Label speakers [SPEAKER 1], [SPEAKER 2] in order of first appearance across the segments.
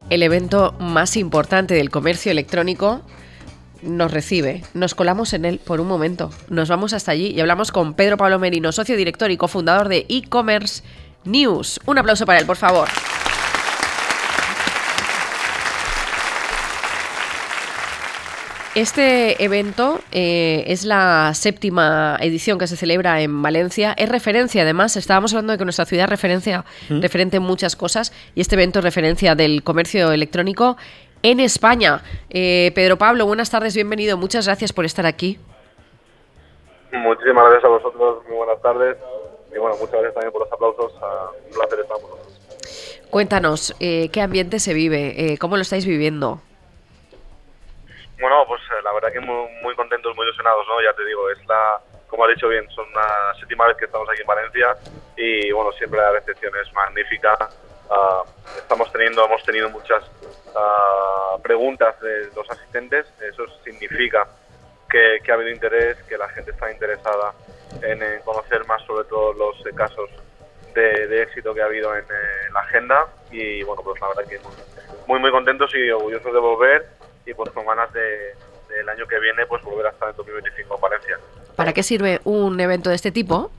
[SPEAKER 1] el evento más importante del comercio electrónico, nos recibe. Nos colamos en él por un momento. Nos vamos hasta allí y hablamos con Pedro Pablo Merino, socio director y cofundador de E-Commerce News. Un aplauso para él, por favor. Este evento es la 7ª edición que se celebra en Valencia. Es referencia, además, estábamos hablando de que nuestra ciudad es referente en muchas cosas, y este evento es referencia del comercio electrónico en España. Pedro Pablo, buenas tardes, bienvenido. Muchas gracias por estar aquí.
[SPEAKER 2] Muchísimas gracias a vosotros, muy buenas tardes. Y bueno, muchas gracias también por los aplausos. Un placer estar con vosotros.
[SPEAKER 1] Cuéntanos, ¿qué ambiente se vive? ¿Cómo lo estáis viviendo?
[SPEAKER 2] Bueno, pues la verdad que muy contentos, muy ilusionados, ¿no? Ya te digo, como has dicho bien, son la 7ª vez que estamos aquí en Valencia y bueno, siempre la recepción es magnífica. Hemos tenido muchas preguntas de los asistentes. Eso significa que ha habido interés, que la gente está interesada en conocer más sobre todo los casos de éxito que ha habido en la agenda, y bueno, pues la verdad que muy contentos y orgullosos de volver, y pues con ganas del año que viene pues volver a estar en 2025 en Valencia.
[SPEAKER 1] ¿Para qué sirve un evento de este tipo?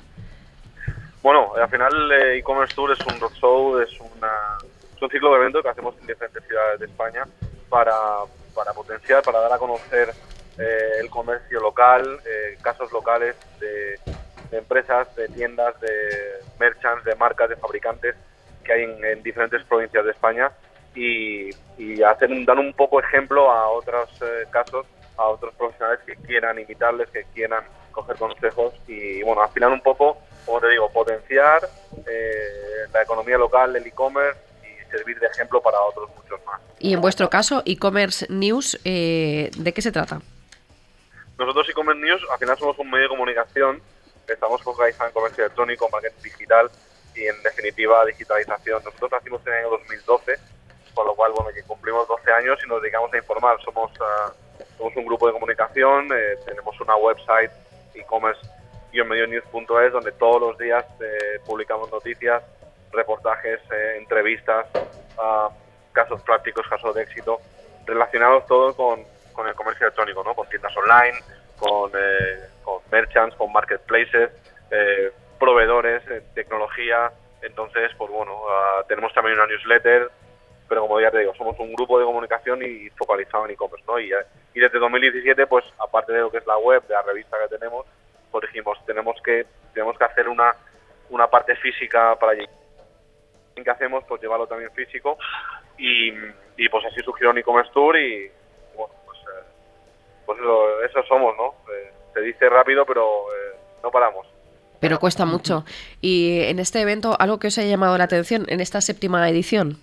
[SPEAKER 2] Bueno, al final E-Commerce Tour es un roadshow, es un ciclo de eventos que hacemos en diferentes ciudades de España para potenciar, para dar a conocer el comercio local, casos locales de empresas, de tiendas, de merchants, de marcas, de fabricantes que hay en diferentes provincias de España, y dar un poco ejemplo a otros casos, a otros profesionales que quieran imitarles, que quieran coger consejos y bueno, al final un poco, como te digo, potenciar la economía local, el e-commerce, y servir de ejemplo para otros muchos más.
[SPEAKER 1] Y en vuestro caso, E-Commerce News, ¿de qué se trata?
[SPEAKER 2] Nosotros E-Commerce News al final somos un medio de comunicación, estamos focalizados en comercio electrónico, marketing digital y en definitiva digitalización. Nosotros nacimos en el año 2012, con lo cual bueno, que cumplimos 12 años y nos dedicamos a informar. Somos un grupo de comunicación, tenemos una website, e-commerce-medionews.es, donde todos los días publicamos noticias, reportajes, entrevistas, casos prácticos, casos de éxito, relacionados todo con el comercio electrónico, ¿no? Con tiendas online, con merchants, con marketplaces, proveedores, tecnología. Entonces, pues bueno, tenemos también una newsletter, pero como ya te digo, somos un grupo de comunicación y focalizado en e-commerce, ¿no? Y desde 2017, pues aparte de lo que es la web, de la revista que tenemos, pues dijimos, tenemos que hacer una parte física para allí. ¿Qué hacemos? Pues llevarlo también físico, y pues así surgió un e-commerce tour y bueno, pues eso somos, ¿no? Se dice rápido, pero no paramos.
[SPEAKER 1] Pero cuesta mucho. Y en este evento, ¿algo que os haya llamado la atención en esta 7ª edición?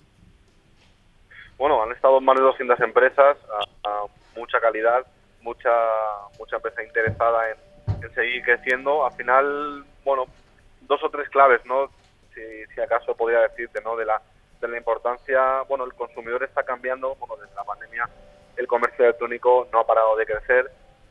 [SPEAKER 2] Bueno, han estado más de 200 empresas, mucha calidad, mucha empresa interesada en seguir creciendo. Al final, bueno, 2 o 3 claves, ¿no? Si acaso podría decirte, ¿no? De la importancia. Bueno, el consumidor está cambiando. Bueno, desde la pandemia el comercio electrónico no ha parado de crecer.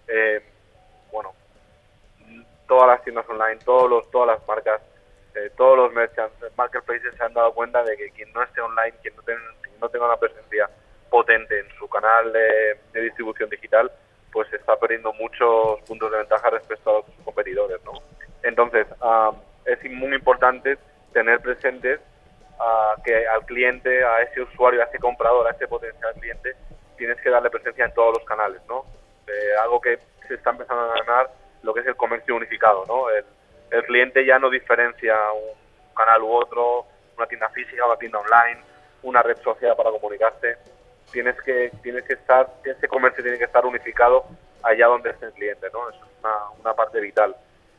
[SPEAKER 2] Bueno, todas las tiendas online, todas las marcas, todos los merchants, marketplaces se han dado cuenta de que quien no esté online, quien no tenga una presencia potente en su canal de distribución digital, pues está perdiendo muchos puntos de ventaja respecto a otros competidores, ¿no? Entonces, es muy importante tener presentes que al cliente, a ese usuario, a ese comprador, a ese potencial cliente, tienes que darle presencia en todos los canales, ¿no? Algo que se está empezando a ganar, lo que es el comercio unificado, ¿no? El cliente ya no diferencia un canal u otro, una tienda física, una tienda online, una red social para comunicarse. Tienes que estar, ese comercio tiene que estar unificado allá donde esté el cliente, ¿no? Eso es una parte vital.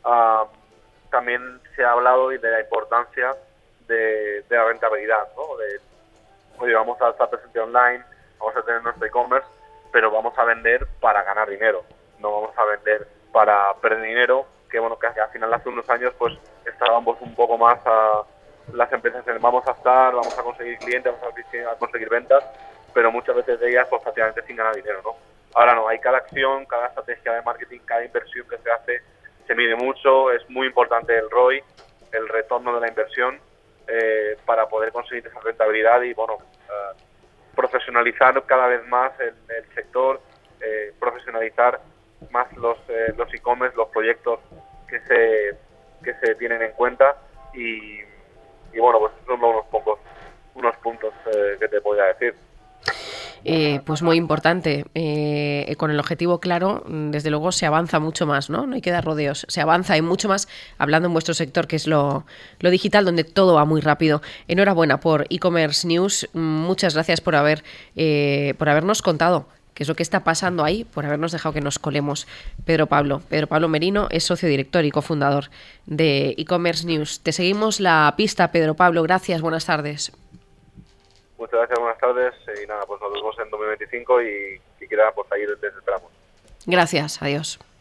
[SPEAKER 2] También se ha hablado de la importancia de la rentabilidad, ¿no? Oye, vamos a estar presente online, vamos a tener nuestro e-commerce, pero vamos a vender para ganar dinero, no vamos a vender para perder dinero, que bueno, que al final hace unos años pues estábamos un poco más a las empresas en vamos a conseguir clientes, vamos a conseguir ventas, pero muchas veces de ellas pues prácticamente sin ganar dinero, ¿no? Ahora no, hay cada acción, cada estrategia de marketing, cada inversión que se hace, se mide mucho, es muy importante el ROI, el retorno de la inversión, para poder conseguir esa rentabilidad y bueno, profesionalizar cada vez más el sector, profesionalizar más los e-commerce, los proyectos que se tienen en cuenta y bueno, pues esos son unos puntos que te podría decir.
[SPEAKER 1] Pues muy importante. Con el objetivo claro, desde luego se avanza mucho más, ¿no? No hay que dar rodeos. Se avanza y mucho más hablando en vuestro sector, que es lo digital, donde todo va muy rápido. Enhorabuena por e-commerce news. Muchas gracias por habernos contado qué es lo que está pasando ahí, por habernos dejado que nos colemos. Pedro Pablo Merino es socio director y cofundador de e-commerce news. Te seguimos la pista, Pedro Pablo. Gracias, buenas tardes.
[SPEAKER 2] Muchas gracias, buenas tardes y nada, pues nos vemos en 2025 y si quiera, pues ahí les esperamos.
[SPEAKER 1] Gracias, adiós.